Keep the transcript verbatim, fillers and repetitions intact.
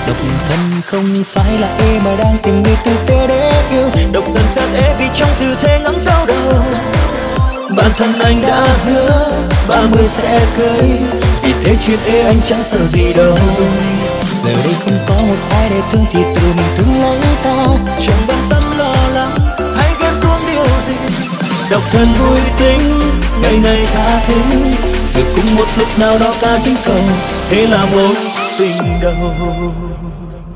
Độc thân không phải là em mà đang tìm người tử tế để yêu. Độc thân khác em vì trong tư thế ngắm đau đầu. Bản thân anh đã hứa ba mươi sẽ cưới, vì thế chuyện ê anh chẳng sợ gì đâu. Giờ đây không có một ai để thương thì tự mình thương lấy ta. Chẳng bận tâm lo lắng hay ghen tuông điều gì. Độc thân vui tính ngày ngày tha thứ, rồi cũng một lúc nào đó ta dính cầu, thế là mối tình đầu.